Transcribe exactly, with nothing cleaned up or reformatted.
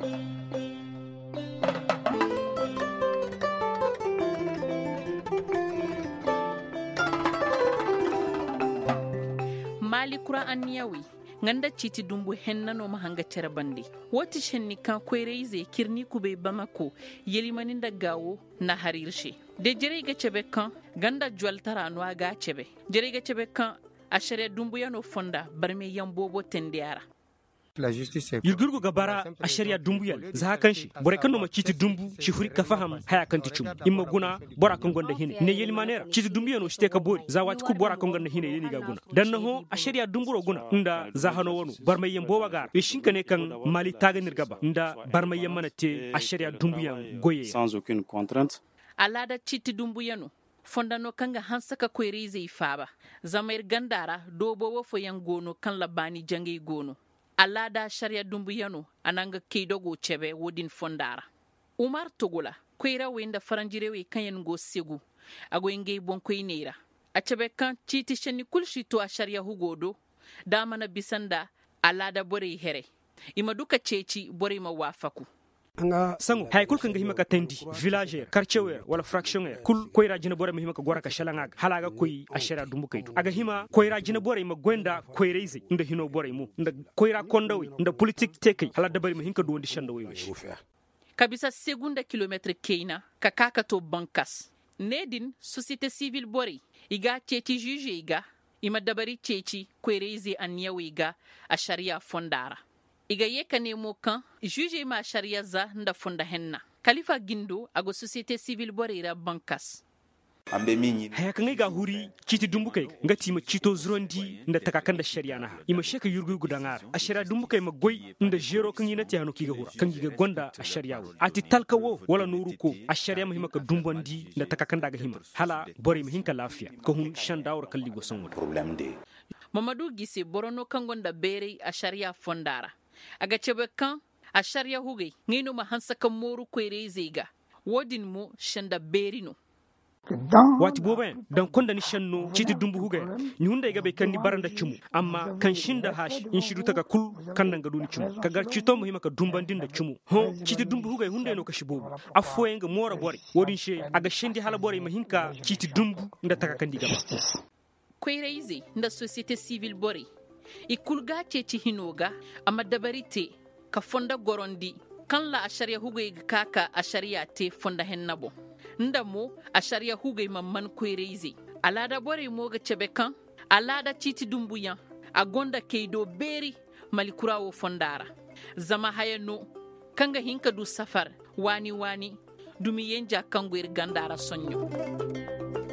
mali kura anniyawi nganda citi dumbu hennano mahanga cere bandi woti shenni kan kwereize kirni kube bamako yelimanin da gawo na harirshe de jerega cebe kan ganda jwaltara no aga cebe jerega cebe kan a shari'a dumbu yano fonda barme yambobo tendiara yurgurgu gabara a shari'a dumbu yal za kan shi bore kan ma citi dumbu shi furi ka faham haya kan ticum imma guna bora kan gonda hine ne yeli manera citi dumbu yano shite ka bori za wati ku bora kan gonda hine yeni ga guna dan no a shari'a dumbu ro guna inda za hano wonu barme yambo wagar e shinka ne kan mali taganir gaba inda barme yamana te a shari'a dumbu yan goye sans aucune contrainte alada citi dumbu yano fondano kanga hansaka kwereize ifaba zamair gandara dobo wofo yan gono kan labani jangi gono alada sharia dumbu yano ananga keidogo chebe wodin fondara umar togola kwera wenda faranjirewe kanyen go segu ago ngey bon koynera a chebe kan citi sheni kulshi to a sharia hugodo damana bisanda alada bore here ima duka ceci bore ma wafaku sango hay kul kanga himaka tendi villager quartier wala fraction kul koyra jina bore himaka gora ka shalanga halaga koy ashara dumbu kaytu aga hima koyra jina bore ma gwenda koyreze inda hino bore mu inda koyra kondawi inda politique tekay hala dabari ma hinka do ndi shanda way kabisa segunda kilometre keina ka kaka to bankas nedin société civile bore iga ceci juge iga ima dabari ceci koyreze anyawe iga a sharia fondara iga yeka nemo kan juge ma sharia za nda fonda henna khalifa gindo ago société civile borira bankas ambe minyi haya kan ga huri citi dumbu kai ngati ma cito zrondi nda takakan da sharia na ima sheka yurgu gudangar a sharia dumbu kai ma goy nda jero kan yina ti hanu kiga hura kan giga gonda a sharia wo ati talka wo wala nuru ko a sharia ma himaka dumbondi nda takakan daga hima hala bore mi hinka lafiya ko hun shandawr kalli go son problème de mamadou gise borono kan gonda bere a sharia fondara aga cebe kan a sharia hugai ngino ma hansa kan moru kwereize ga wodin mu shanda berino wati boben dan konda ni shanno citi dumbu huga ni hunda ga be kan ni baranda cumu amma kan shinda hash in shidu taka kul kan nan ga duni cumu kagar cito mu himaka dumbandin da cumu ho citi dumbu huga hunda no kashi bobu afo nga mora bore wodin she aga shindi hala bore ma hinka citi dumbu nda taka kan diga kwereize nda société civile bore ikulga ceci hinoga amma dabarite ka fonda gorondi kan la a sharia hugay kaka a sharia te fonda hennabo ndamo a sharia hugay mamman kwereize alada bore moga cebe kan alada citi dumbuyan a gonda keido beri malikurawo fondara zama hayano kanga hinka du safar wani wani dumi yenja kangwer gandara sonyo